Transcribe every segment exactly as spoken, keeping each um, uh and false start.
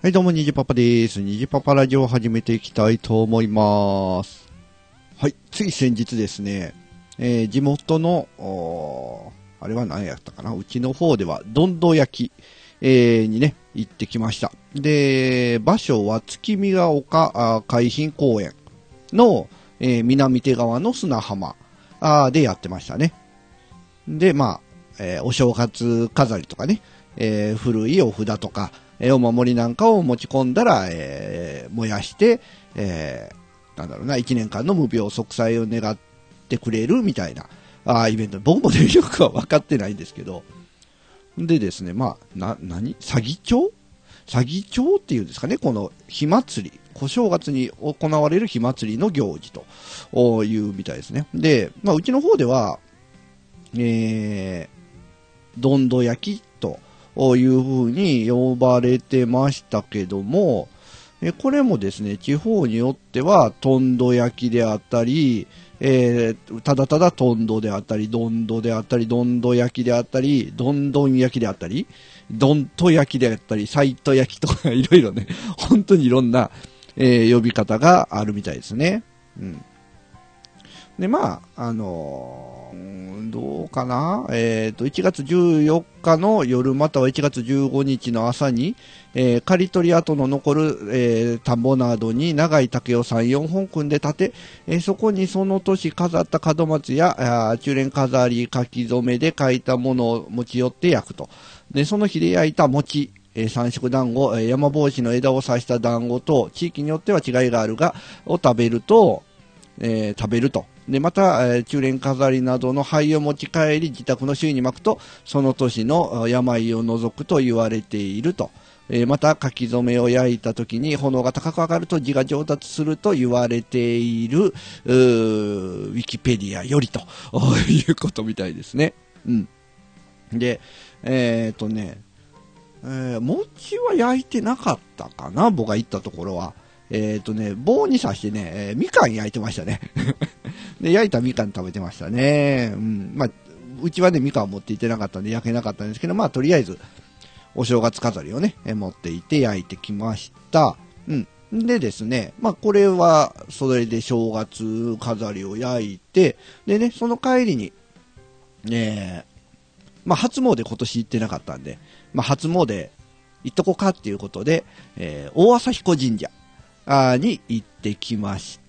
はいどうも、にじパパです。にじパパラジオを始めていきたいと思います。はい、つい先日ですね、えー、地元の、あれは何やったかな、うちの方では、どんど焼き、えー、にね、行ってきました。で、場所は月見ヶ丘海浜公園の、えー、南手側の砂浜あでやってましたね。で、まあ、えー、お正月飾りとかね、えー、古いお札とか、えー、お守りなんかを持ち込んだら、えー、燃やして、えー、なんだろうな、一年間の無病息災を願ってくれるみたいな、あイベント。僕もね、よくは分かってないんですけど。でですね、まあ、な、なに詐欺町詐欺町っていうんですかね、この火祭り。小正月に行われる火祭りの行事というみたいですね。で、まあ、うちの方では、えー、どんど焼きという風に呼ばれてましたけども、えこれもですね、地方によっては、とんど焼きであったり、えー、ただただとんどであったり、どんどであったり、どんど焼きであったり、どんどん焼きであったり、どんと焼きであったり、さいと焼きとかいろいろね、本当にいろんな、えー、呼び方があるみたいですね。うん。で、まあ、あのー、どうかなえっと、いちがつじゅうよっかの夜またはいちがつじゅうごにちの朝に、えー、刈り取り跡の残る、えー、田んぼなどに長い竹をさん、よんほん組んで立て、えー、そこにその年飾った門松や、中連飾り、書き初めで書いたものを持ち寄って焼くと。で、その日で焼いた餅、えー、三色団子、えー、山帽子の枝を刺した団子と、地域によっては違いがあるが、を食べると、えー、食べると。で、また、えー、中連飾りなどの灰を持ち帰り、自宅の周囲に巻くと、その年の病を除くと言われていると。えー、また、書き初めを焼いた時に炎が高く上がると字が上達すると言われている、うーウィキペディアよりということみたいですね。うん。で、えー、っとね、えー、餅は焼いてなかったかな、僕が行ったところは。えっ、ー、とね、棒に刺してね、えー、みかん焼いてましたね。で、焼いたみかん食べてましたね。うん。まあ、うちはね、みかん持って行ってなかったんで焼けなかったんですけど、まあ、とりあえず、お正月飾りをね、えー、持っていて焼いてきました。うん。でですね、まあ、これは、それで正月飾りを焼いて、でね、その帰りに、えー、まあ、初詣今年行ってなかったんで、まあ、初詣行っとこうかっていうことで、えー、大朝彦神社。に行ってきました。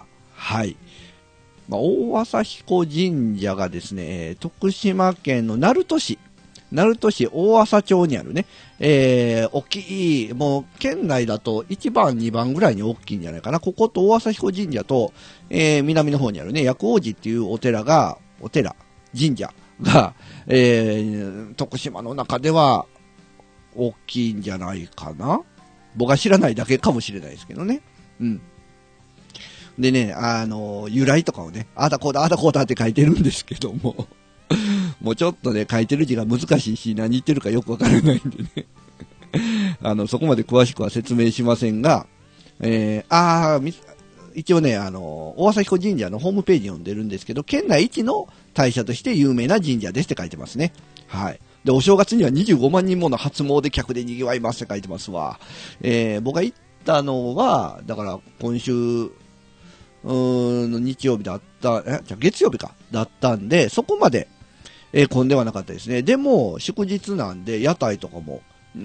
はい。まあ、大朝彦神社がですね、徳島県の鳴門市、鳴門市大朝町にあるね、えー、大きい、もう県内だといちばん、にばんぐらいに大きいんじゃないかな。ここと大朝彦神社と、えー、南の方にあるね、薬王寺っていうお寺が、お寺、神社が、えー、徳島の中では大きいんじゃないかな。僕は知らないだけかもしれないですけどね。うん。でね、あの、由来とかをね、あだこうだ、あだこうだって書いてるんですけども、もうちょっとね、書いてる字が難しいし、何言ってるかよくわからないんでね。あの、そこまで詳しくは説明しませんが、えー、あー、一応ね、あの、大朝彦神社のホームページ読んでるんですけど、県内一の大社として有名な神社ですって書いてますね。はい。で、お正月にはにじゅうごまんにんもの初詣客で賑わいますって書いてますわ。えー、僕が行ったのは、だから今週、うーん、日曜日だった、え、じゃ月曜日か、だったんで、そこまで、えー、混んではなかったですね。でも、祝日なんで、屋台とかも、うん、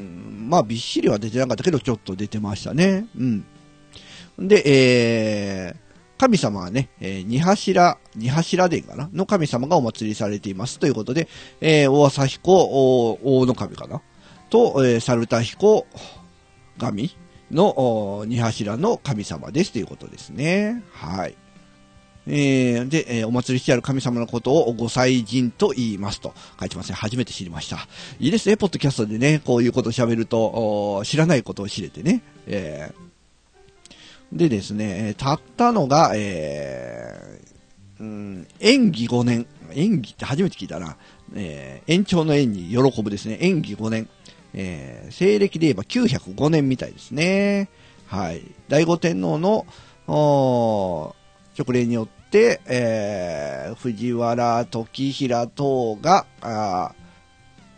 まあ、びっしりは出てなかったけど、ちょっと出てましたね。うん。で、えー、神様はね、えー、二柱、二柱殿かなの神様がお祭りされていますということで、えー、大朝彦、大の神かなと、えー、猿田彦神の二柱の神様ですということですね。はい。えー、で、えー、お祭りしてある神様のことをご祭神と言いますと書いてますね。初めて知りました。いいですね、ポッドキャストでね、こういうことを喋ると、知らないことを知れてね。えーでですね、たったのが、えー、うん、延期ごねん。延期って初めて聞いたな。えー、延長の延に喜ぶですね。延期ごねん。えー、西暦で言えばきゅうひゃくごねんみたいですね。はい。醍醐天皇の、勅令によって、えー、藤原時平等が、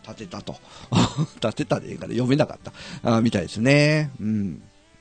建てたと。建てたでいいから読めなかった。あみたいですね。うん。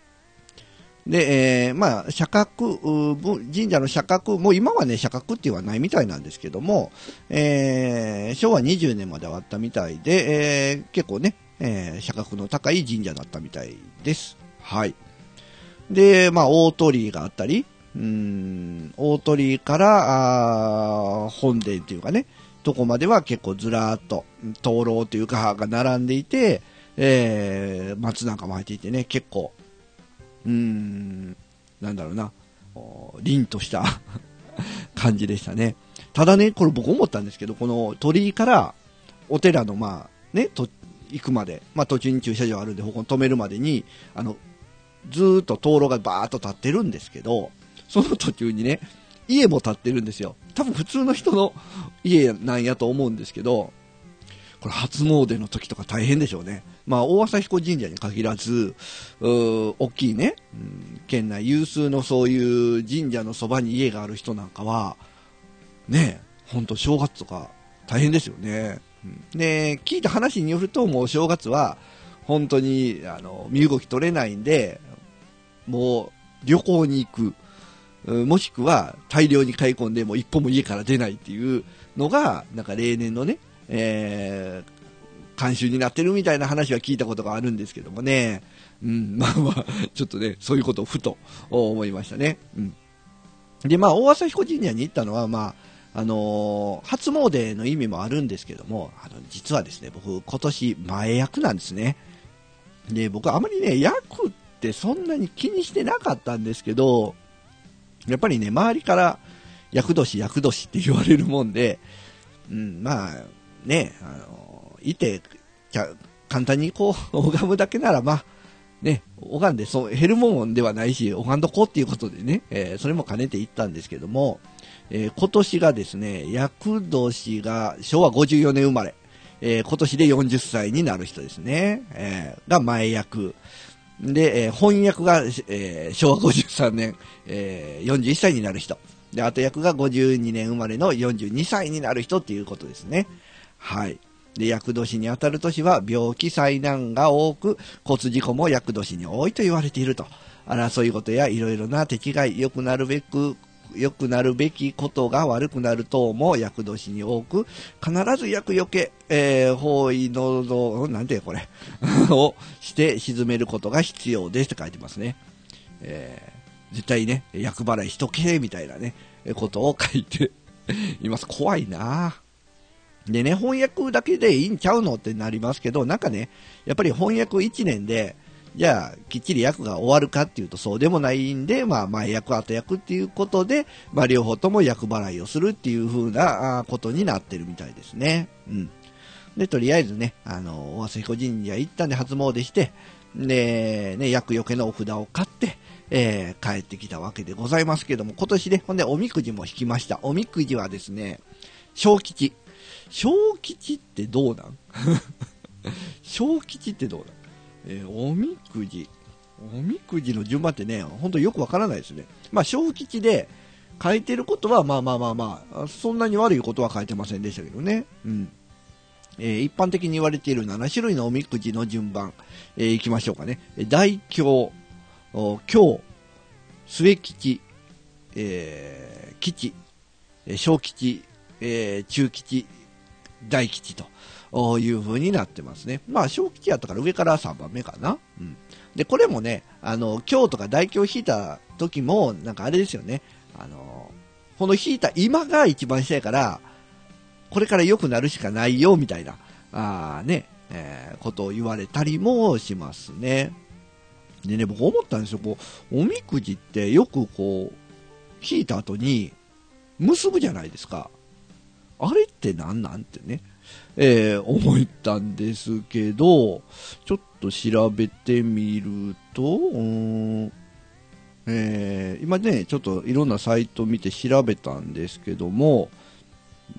で、えー、まあ、社格、神社の社格、もう今はね、社格っていうのはないみたいなんですけども、えー、しょうわにじゅうねんまではあったみたいで、えー、結構ね、えー、社格の高い神社だったみたいです。はい。で、まあ、大鳥居があったり、うーん、大鳥居から、あ本殿っていうかね、とこまでは結構ずらーっと、灯籠というかが並んでいて、えー、松なんかも入っていてね、結構、うーん、なんだろうな、凛とした感じでしたね。ただね、これ僕思ったんですけど、この鳥居からお寺のまあ、ね、と、行くまで、まあ途中に駐車場あるんで、ここに止めるまでに、あの、ずーっと灯籠がバーっと立ってるんですけど、その途中にね、家も建ってるんですよ。多分普通の人の家なんやと思うんですけど、これ初詣の時とか大変でしょうね。まあ、大朝彦神社に限らず、うー大きいね、うん、県内有数のそういう神社のそばに家がある人なんかは、ね、ほんと正月とか大変ですよね。うん、で、聞いた話によると、もう正月は、本当に、あの、身動き取れないんで、もう旅行に行く。もしくは大量に買い込んでも一歩も家から出ないっていうのが、なんか例年のね、えー、慣習になってるみたいな話は聞いたことがあるんですけどもね。うん、まあまあ、ちょっとね、そういうことをふと思いましたね。うん。で、まあ、大朝彦神社に行ったのは、まあ、あのー、初詣の意味もあるんですけども、あの、実はですね、僕、今年前役なんですね。で、僕あまりね、役ってそんなに気にしてなかったんですけど、やっぱりね、周りから、厄年、厄年って言われるもんで、うん、まあ、ね、あの、いて、じゃ簡単にこう、拝むだけなら、まあ、ね、拝んで、そう、減るもんではないし、拝んどこうっていうことでね、えー、それも兼ねていったんですけども、えー、今年がですね、厄年がしょうわごじゅうよねん生まれ、えー、今年でよんじゅっさいになる人ですね、えー、が前役。で、えー、翻訳が、えー、しょうわごじゅうさんねん、えー、よんじゅういっさいになる人。で、後役がごじゅうにねん生まれのよんじゅうにさいになる人っていうことですね。はい。で、厄年に当たる年は病気災難が多く、骨事故も厄年に多いと言われていると。争い事やいろいろな手違い、良くなるべく、良くなるべきことが悪くなる等も厄年に多く、必ず厄除け、えー、方位のど、なんてこれ、をして沈めることが必要ですって書いてますね。えー、絶対ね、厄払いしとけ、みたいなね、ことを書いています。怖いなぁ。でね、翻訳だけでいいんちゃうのってなりますけど、なんかね、やっぱり翻訳いちねんで、じゃあ、きっちり役が終わるかっていうとそうでもないんで、まあ、前役、後役っていうことで、まあ、両方とも役払いをするっていう風なことになってるみたいですね。うん。で、とりあえずね、あの、大朝彦神社行ったんで初詣して、で、ね、厄除けのお札を買って、えー、帰ってきたわけでございますけども、今年ね、ほんで、おみくじも引きました。おみくじはですね、小吉。小吉ってどうなん小吉ってどうなん、えー、おみくじ。おみくじの順番ってね、ほんとよくわからないですね。まあ、小吉で書いてることは、まあまあまあまあ、そんなに悪いことは書いてませんでしたけどね。うん。えー、一般的に言われているななしゅるいのおみくじの順番、えー、いきましょうかね。大凶、凶、末吉、えー、吉、小吉、えー、中吉、大吉という風になってますね。まあ、小吉やったから上からさんばんめかな。うん。で、これもね、あの、凶とか大凶引いた時も、なんかあれですよね。あの、この引いた今が一番下やから、これから良くなるしかないよ、みたいな、あーね、えー、ことを言われたりもしますね。でね、僕思ったんですよ。こう、おみくじってよくこう、引いた後に、結ぶじゃないですか。あれってなんなんてね、えー、思ったんですけど、ちょっと調べてみると、うーん、えー、今ね、ちょっといろんなサイト見て調べたんですけども、うん、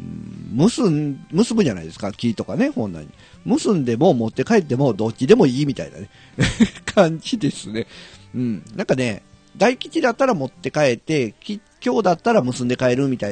結ん、結ぶじゃないですか、木とかね、本来に。結んでも持って帰ってもどっちでもいいみたいなね、感じですね。うん。なんかね、大吉だったら持って帰って、吉凶だったら結んで帰るみたいな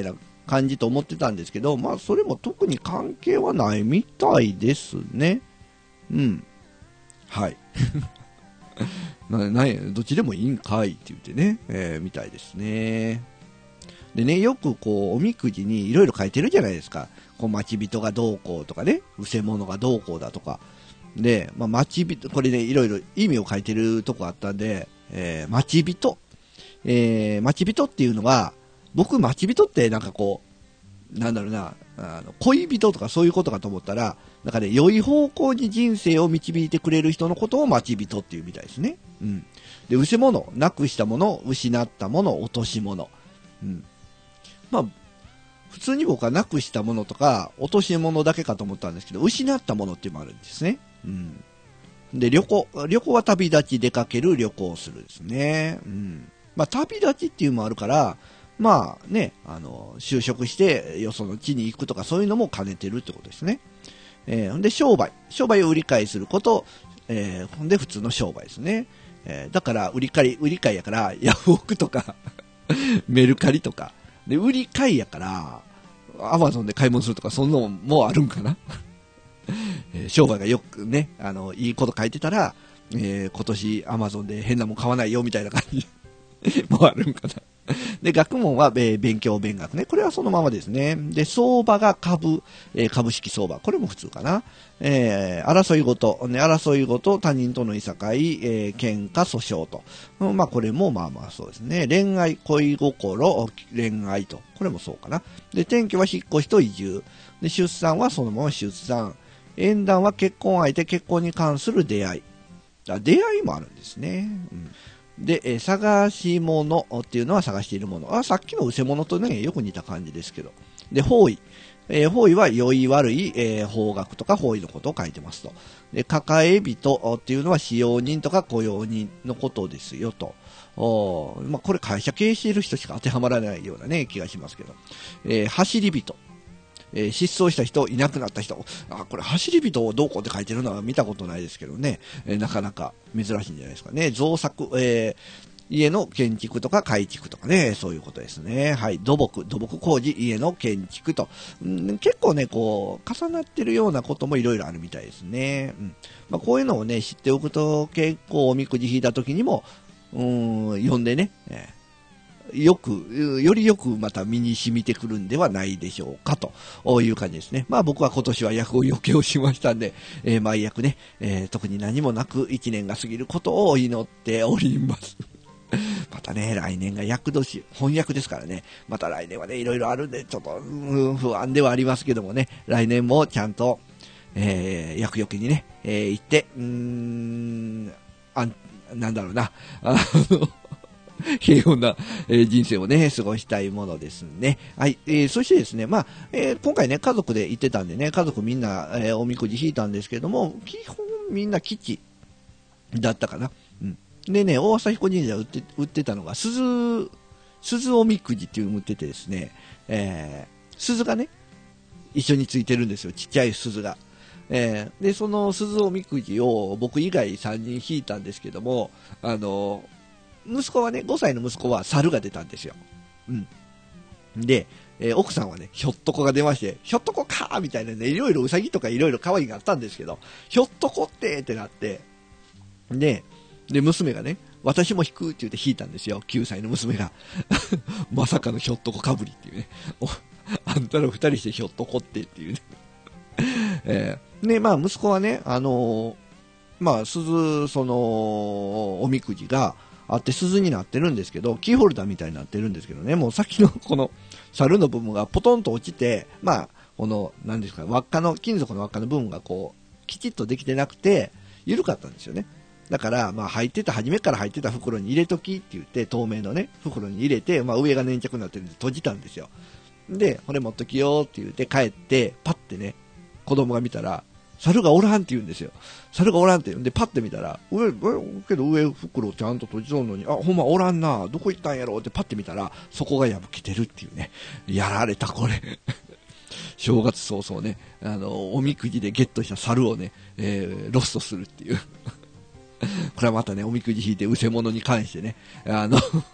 感じと思ってたんですけど、まあそれも特に関係はないみたいですね。うん。はい。な、などっちでもいいんかいって言ってね、えー、みたいですね。でね、よくこう、おみくじにいろいろ書いてるじゃないですか。こう、待ち人がどうこうとかね、うせ者がどうこうだとか。で、まあ、待ち人、これね、いろいろ意味を書いてるとこあったんで、えー、待ち人。えー、待ち人っていうのは、僕、待ち人ってなんかこう、なんだろうな、あの恋人とかそういうことかと思ったら、なんかね、良い方向に人生を導いてくれる人のことを待ち人っていうみたいですね。うん。で、失せ物、なくしたもの、失ったもの、落とし物。うん。まあ、普通に僕はなくしたものとか、落とし物だけかと思ったんですけど、失ったものっていうのもあるんですね。うん。で、旅行、旅行は旅立ち、出かける、旅行するですね。うん。まあ、旅立ちっていうのもあるから、まあね、あの、就職して、よその地に行くとかそういうのも兼ねてるってことですね。えー、で、商売。商売を売り買いすること、えー、ほんで普通の商売ですね。えー、だから、売り買い、売り買いやから、ヤフオクとか、メルカリとか。で、売り買いやから、アマゾンで買い物するとか、そんなのもあるんかな。えー、商売がよくね、あの、いいこと書いてたら、えー、今年アマゾンで変なもん買わないよみたいな感じもあるんかな。で、学問は、えー、勉強、勉学ね。これはそのままですね。で、相場が株、えー、株式相場。これも普通かな。えー、争いごと、ね、争いごと、他人とのいさかい、えー、喧嘩、訴訟と。うん、まあ、これもまあまあそうですね。恋愛、恋心、恋愛と。これもそうかな。で、転居は引っ越しと移住。で、出産はそのまま出産。縁談は結婚相手、結婚に関する出会い。あ、出会いもあるんですね。うん。で、えー、探し物っていうのは探しているもの。あ、さっきのうせ物とね、よく似た感じですけど。で、方位。えー、方位は良い悪い、えー、方角とか方位のことを書いてますと。で、抱え人っていうのは使用人とか雇用人のことですよと。おまあ、これ会社経営している人しか当てはまらないようなね、気がしますけど。えー、走り人。えー、失踪した人、いなくなった人。あ、これ走り人をどうこうって書いてるのは見たことないですけどね。えー、なかなか珍しいんじゃないですかね。造作、えー、家の建築とか改築とかね、そういうことですね。はい。土木、土木工事、家の建築と。ん結構ね、こう、重なってるようなこともいろいろあるみたいですね。うん。まあ、こういうのをね、知っておくと、結構おみくじ引いた時にも、うーん、読んでね、えーよく、よりよくまた身に染みてくるんではないでしょうかという感じですね。まあ僕は今年は役を余計をしましたんで、えー、毎役ね、えー、特に何もなく一年が過ぎることを祈っております。またね、来年が役年、翻訳ですからね、また来年はね、いろいろあるんで、ちょっと、うん、不安ではありますけどもね、来年もちゃんと、えー、役よけにね、えー、行って、うーん、あん、なんだろうな、あの、平穏な、えー、人生をね、過ごしたいものですね。はい。えー、そしてですね、まあ、えー、今回ね、家族で行ってたんでね、家族みんな、えー、おみくじ引いたんですけども、基本みんな吉だったかな。うん。でね、大朝彦神社売って、売ってたのが、鈴、鈴おみくじっていうのを売っててですね、えー、鈴がね、一緒についてるんですよ。ちっちゃい鈴が。えー、で、その鈴おみくじを僕以外さんにん引いたんですけども、あの、息子はね、ごさいの息子は猿が出たんですよ。うん。で、えー、奥さんはね、ひょっとこが出まして、ひょっとこかーみたいなね、いろいろうさぎとかいろいろ可愛いがあったんですけど、ひょっとこってーってなって、で、で、娘がね、私も引くって言って引いたんですよ、きゅうさいの娘が。まさかのひょっとこかぶりっていうね。あんたら二人してひょっとこってっていうね。えー、で、まあ息子はね、あのー、まあ鈴、その、おみくじが、あって鈴になってるんですけど、キーホルダーみたいになってるんですけどね、もうさっきのこの猿の部分がポトンと落ちて、まあ、この、何ですか、輪っかの、金属の輪っかの部分がこう、きちっとできてなくて、緩かったんですよね。だから、まあ入ってた、初めから入ってた袋に入れときって言って、透明のね、袋に入れて、まあ上が粘着になってるんで閉じたんですよ。で、これ持っときよって言って帰って、パッてね、子供が見たら、猿がおらんって言うんですよ。猿がおらんって言うんで、パッて見たら、上、けど上袋ちゃんと閉じとんのに、あ、ほんまおらんな、どこ行ったんやろってパッて見たら、そこが破けてるっていうね。やられた、これ。正月早々ね、あの、おみくじでゲットした猿をね、えー、ロストするっていう。これはまたね、おみくじ引いて、うせ者に関してね、あの、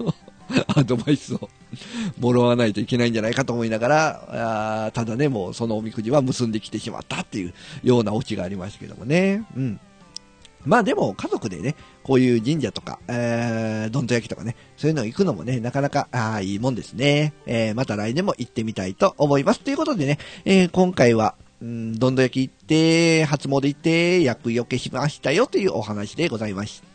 アドバイスをもらわないといけないんじゃないかと思いながら、あただね、もうそのおみくじは結んできてしまったっていうようなオチがありましたけどもね。うん。まあでも家族でね、こういう神社とか、えー、どんと焼きとかね、そういうの行くのもね、なかなか、ああ、いいもんですね。えー、また来年も行ってみたいと思います。ということでね、えー、今回は、うん、どんど焼き行って、初詣行って、厄除けしましたよというお話でございました。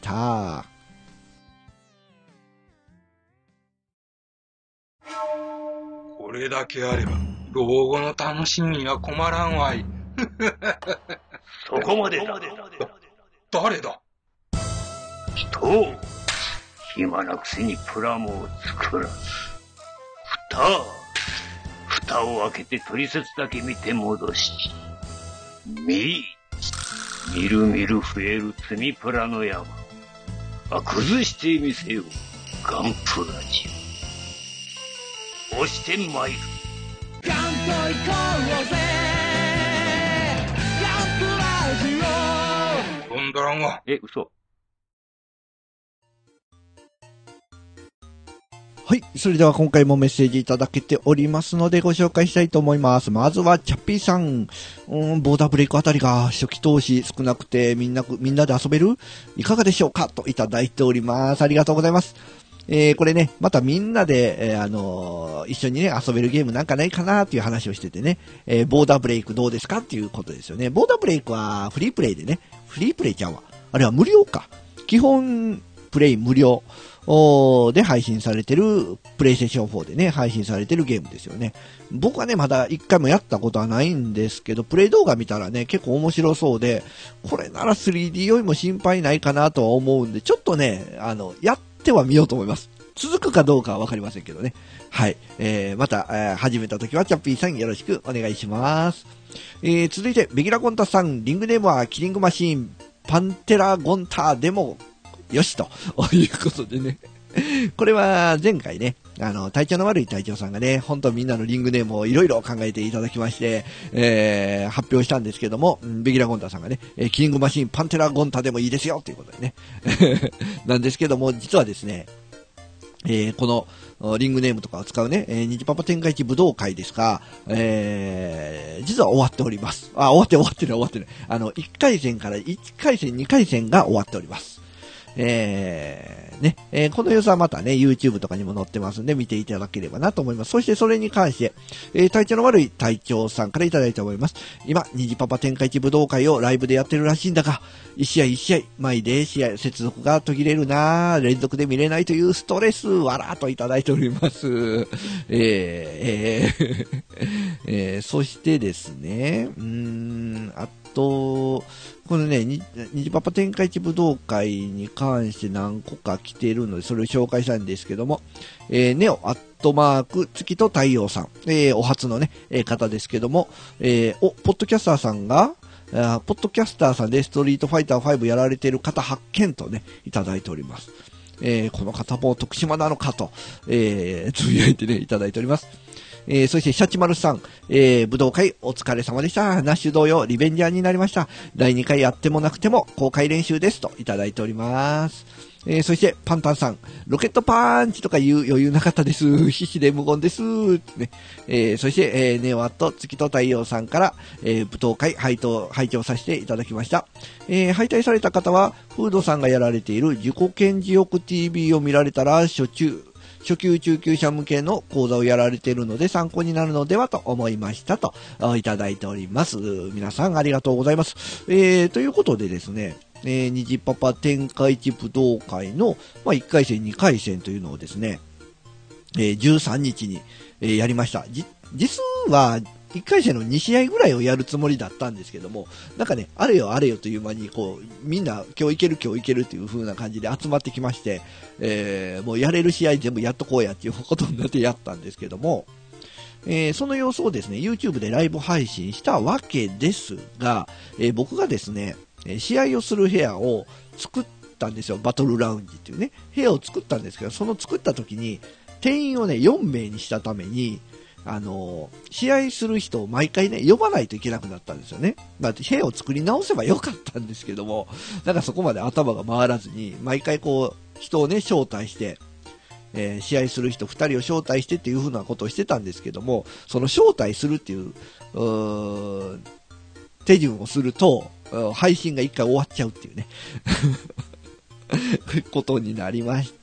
これだけあれば、老後の楽しみには困らんわい。 そこまでだ。 誰だ？ 人、暇なくせにプラモを作らず。蓋、蓋を開けて取説だけ見て戻し。み、みるみる増える積みプラの山。あ、崩してみせよ、ガンプラジオ。押してまいる。 ガンと行こうぜ、ガンプラジオ。 飛んだらんわ。 え、嘘。 はい。それでは今回もメッセージいただけておりますのでご紹介したいと思います。まずはチャッピーさん。うん、ボーダーブレイクあたりが初期投資少なくてみんな、みんなで遊べる？いかがでしょうかといただいております。ありがとうございます。えー、これね、またみんなで、えー、あのー、一緒にね、遊べるゲームなんかないかなっていう話をしててね、えー、ボーダーブレイクどうですかっていうことですよね。ボーダーブレイクはフリープレイでね、フリープレイちゃうわ。あれは無料か。基本プレイ無料で配信されてる、プレイステーションフォーでね、配信されてるゲームですよね。僕はね、まだ一回もやったことはないんですけど、プレイ動画見たらね、結構面白そうで、これなら スリーディー よりも心配ないかなとは思うんで、ちょっとね、あの、やってはみようと思います。続くかどうかはわかりませんけどね。はい。えー、また、えー、始めた時はチャッピーさんよろしくお願いします。えー、続いて、ベギラゴンタさん、リングネームはキリングマシーン、パンテラゴンタでも、よしということでね。これは前回ね、あの、体調の悪い隊長さんがね、本当みんなのリングネームをいろいろ考えていただきまして、えー、発表したんですけども、ベギラゴンタさんがね、キリングマシーン、パンテラゴンタでもいいですよということでね。なんですけども、実はですね、えー、このリングネームとかを使うね、えー、虹パパ天下一武道会ですが、えー、実は終わっております。あ、終わって終わってる終わってる。あの、いっかい戦からいっかい戦、にかい戦が終わっております。えー、ね、えー、この様子はまたね、YouTube とかにも載ってますんで、見ていただければなと思います。そしてそれに関して、えー、体調の悪い隊長さんからいただいております。今、虹パパ天下一武道会をライブでやってるらしいんだが、一試合一試合、前で試合、接続が途切れるなぁ、連続で見れないというストレス、わらーといただいております。えー、えー、えー、そしてですね、うーん、あと、このね、にじパパ天下一武道会に関して何個か来ているので、それを紹介したいんですけども、えー、ネオアットマーク月と太陽さん、えー、お初のね、えー、方ですけども、えー、お、ポッドキャスターさんが、あポッドキャスターさんでストリートファイターファイブやられている方発見とね、いただいております。えー、この方も徳島なのかと、えー、つぶやいてね、いただいております。えー、そして、シャチマルさん、えー、武道会お疲れ様でした。ナッシュ同様、リベンジャーになりました。だいにかいやってもなくても、公開練習です。と、いただいております。えー、そして、パンタンさん、ロケットパンチとか言う余裕なかったです。必死で無言です。ねえー、そして、えー、ネオアット月と太陽さんから、えー、武道会拝聴、拝聴させていただきました。えー、敗退された方は、フードさんがやられている自己顕示欲 ティーブイ を見られたら、初中、初級中級者向けの講座をやられているので参考になるのではと思いましたといただいております。皆さんありがとうございます。えー、ということでですね、えー、虹パパ天下一武道会の、まあ、いっかい戦にかい戦というのをですね、えー、じゅうさんにちに、えー、やりました。じ、実はいっかい戦のに試合ぐらいをやるつもりだったんですけども、なんかね、あれよあれよという間にこう、みんな今日いける今日いけるっていう風な感じで集まってきまして、えー、もうやれる試合全部やっとこうやっていうことになってやったんですけども、えー、その様子をですね、YouTube でライブ配信したわけですが、えー、僕がですね、試合をする部屋を作ったんですよ。バトルラウンジっていうね、部屋を作ったんですけど、その作った時に、定員をね、よんめいにしたために、あのー、試合する人を毎回ね、呼ばないといけなくなったんですよね。だって部屋を作り直せばよかったんですけども、なんかそこまで頭が回らずに、毎回こう、人をね、招待して、 えー、試合する人ふたりを招待してっていう風なことをしてたんですけども、その招待するっていう、うー手順をすると、配信が一回終わっちゃうっていうね。ことになりまして、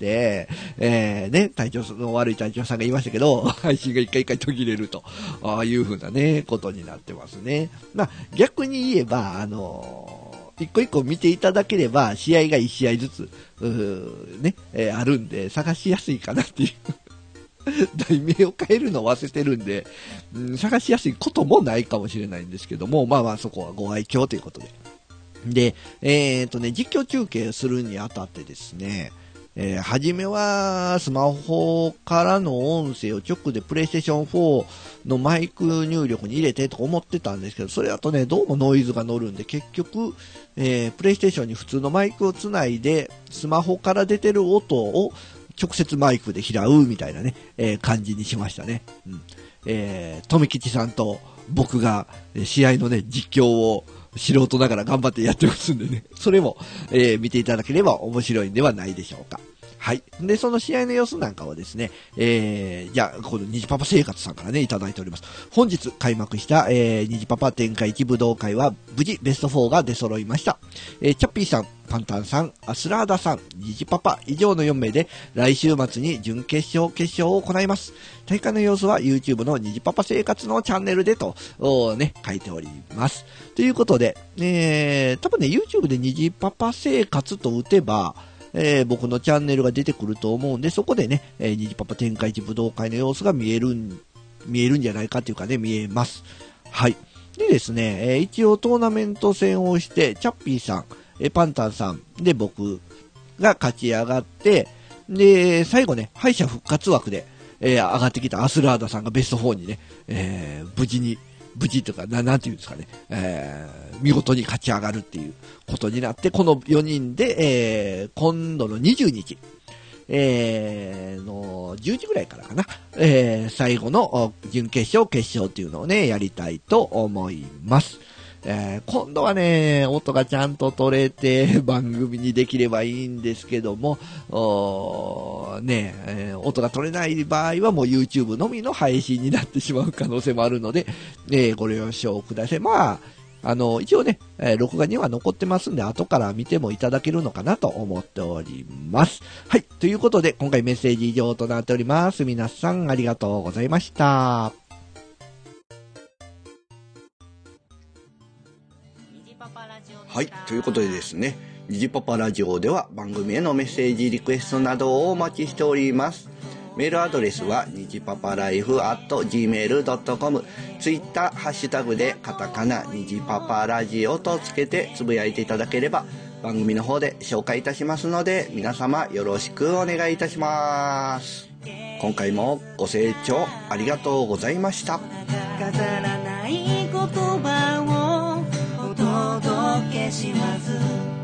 えー、ね、体調の悪い隊長さんが言いましたけど、配信が一回一回途切れると、ああいう風なね、ことになってますね。まあ、逆に言えば、あのー、一個一個見ていただければ、試合が一試合ずつ、うーね、えー、あるんで、探しやすいかなっていう。題名を変えるのを忘れてるんで、うん、探しやすいこともないかもしれないんですけども、まあまあそこはご愛嬌ということで。で、えっとね、実況中継するにあたってですね、えー、初めはスマホからの音声を直でプレイステーションフォーのマイク入力に入れてと思ってたんですけど、それだとね、どうもノイズが乗るんで、結局、えー、プレイステーションに普通のマイクをつないで、スマホから出てる音を直接マイクで拾うみたいなね、えー、感じにしましたね。うん。えー、富吉さんと僕が試合のね、実況を素人ながら頑張ってやってますんでね。それも、えー、見ていただければ面白いんではないでしょうか。はい。で、その試合の様子なんかはですね、えー、じゃあ、この虹パパ生活さんからね、いただいております。本日開幕した、えー、虹パパ天下一武道会は、無事ベストフォーが出揃いました。えー、チャッピーさん、パンタンさん、アスラーダさん、虹パパ以上のよん名で、来週末に準決勝、決勝を行います。大会の様子は YouTube の虹パパ生活のチャンネルでと、ね、書いております。ということで、えー、多分ね、YouTube で虹パパ生活と打てば、えー、僕のチャンネルが出てくると思うんで、そこでね、えー、虹パパ天下一武道会の様子が見えるん、見えるんじゃないかっていうかね、見えます。はい。でですね、えー、一応トーナメント戦をして、チャッピーさん、えー、パンタンさんで僕が勝ち上がって、で、最後ね、敗者復活枠で、えー、上がってきたアスラーダさんがベストフォーにね、えー、無事に、無事とか、な、なんていうんですかね、えー、見事に勝ち上がるっていうことになって、このよにんで、えー、今度のにじゅうにち、えー、の、じゅうじぐらいからかな、えー、最後の準決勝、決勝っていうのをね、やりたいと思います。えー、今度はね、音がちゃんと取れて番組にできればいいんですけども、おね、えー、音が取れない場合はもう YouTube のみの配信になってしまう可能性もあるので、えー、ご了承ください。まあ、あの、一応ね、えー、録画には残ってますんで、後から見てもいただけるのかなと思っております。はい。ということで、今回メッセージ以上となっております。皆さんありがとうございました。はい。ということでですね、虹パパラジオでは番組へのメッセージリクエストなどをお待ちしております。メールアドレスは虹パパライフアットジーメールドットコム、ツイッターハッシュタグでカタカナ虹パパラジオとつけてつぶやいていただければ番組の方で紹介いたしますので、皆様よろしくお願いいたします。今回もご清聴ありがとうございました。飾らない言葉をお届けします。